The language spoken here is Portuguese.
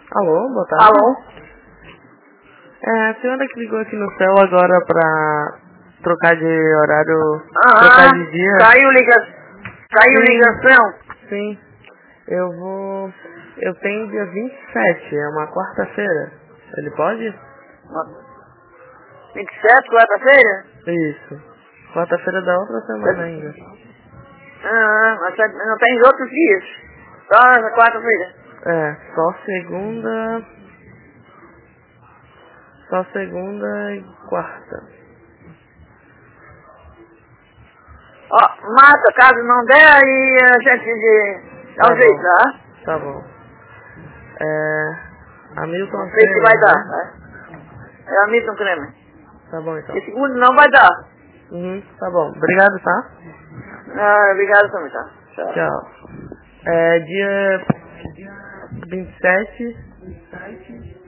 Alô, boa tarde. Alô? É, a senhora que ligou aqui no céu agora pra trocar de horário, Ah, trocar de dia? caiu ligação? Sim. Eu tenho dia 27, é uma quarta-feira. Ele pode? 27, quarta-feira? Isso. Quarta-feira da outra semana ainda. Mas não tem outros dias. Só essa quarta-feira. É, só segunda e quarta. Ó, mata, caso não der, aí a gente dá Tá um jeito, bom. tá? Tá bom. É, Hamilton Não sei se vai Kremer, dar, né? né? É a Milton Kremer. Tá bom então. E segundo não vai dar. Tá bom. Obrigado, tá? Obrigado também, tá? Tchau. Tchau. É dia 27.